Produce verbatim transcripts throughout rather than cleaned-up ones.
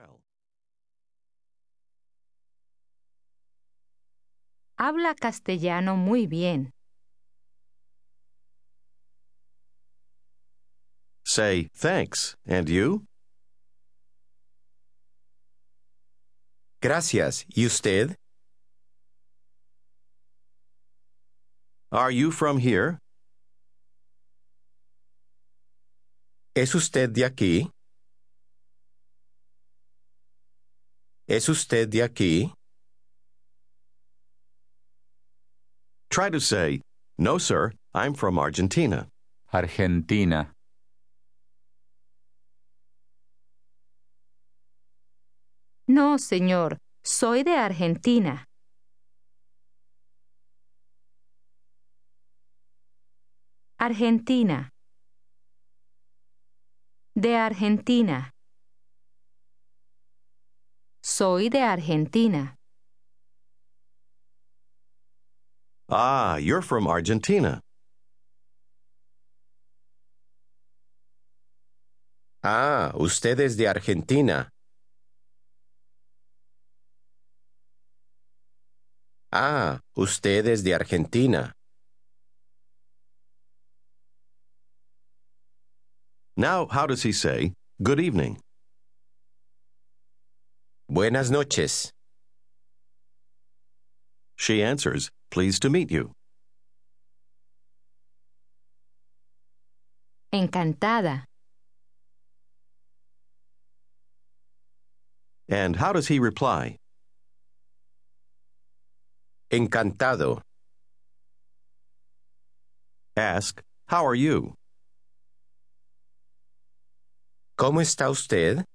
well. Habla castellano muy bien. Say thanks. And you? Gracias. ¿Y usted? Are you from here? ¿Es usted de aquí? ¿Es usted de aquí? Try to say, no, sir, I'm from Argentina. Argentina. No, señor, soy de Argentina. Argentina. De Argentina. Soy de Argentina. Ah, you're from Argentina. Ah, usted es de Argentina. Ah, usted es de Argentina. Now, how does he say, good evening? Buenas noches. She answers, pleased to meet you. Encantada. And how does he reply? Encantado. Ask, how are you? ¿Cómo está usted?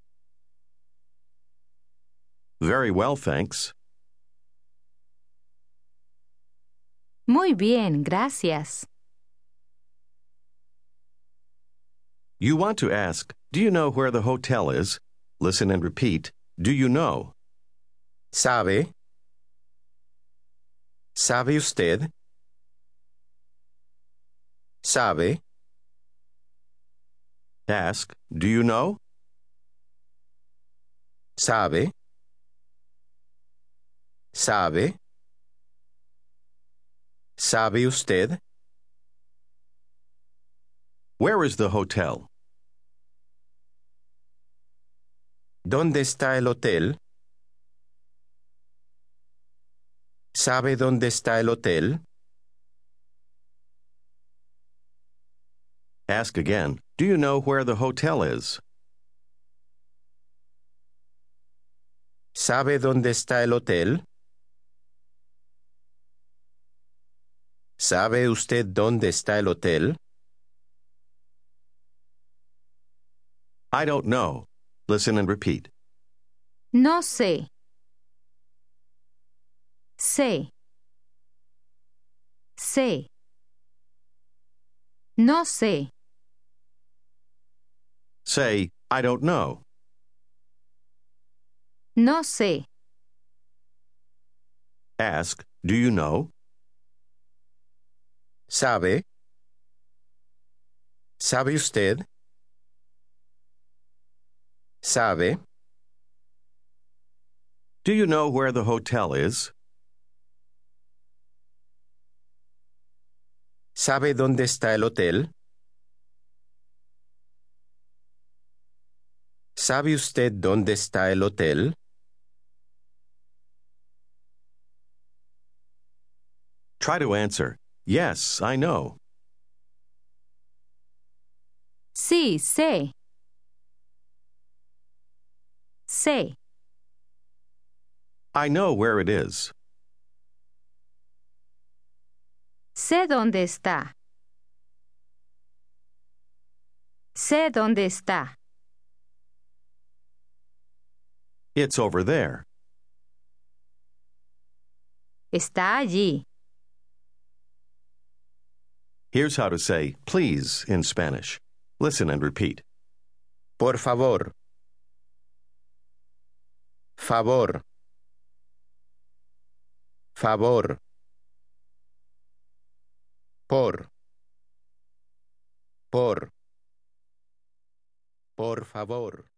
Very well, thanks. Muy bien, gracias. You want to ask, do you know where the hotel is? Listen and repeat, do you know? ¿Sabe? ¿Sabe usted? ¿Sabe? Ask, do you know? ¿Sabe? ¿Sabe? ¿Sabe usted? Where is the hotel? ¿Dónde está el hotel? ¿Sabe dónde está el hotel? Ask again, do you know where the hotel is? ¿Sabe dónde está el hotel? ¿Sabe usted dónde está el hotel? I don't know. Listen and repeat. No sé. Sé. Sé. No sé. Say, I don't know. No sé. Ask, do you know? ¿Sabe? ¿Sabe usted? ¿Sabe? Do you know where the hotel is? ¿Sabe dónde está el hotel? ¿Sabe usted dónde está el hotel? Try to answer, yes, I know. Sí, sé. Sé. I know where it is. Sé dónde está. Sé dónde está. It's over there. Está allí. Here's how to say please in Spanish. Listen and repeat. Por favor. Favor. Favor. Por. Por. Por favor.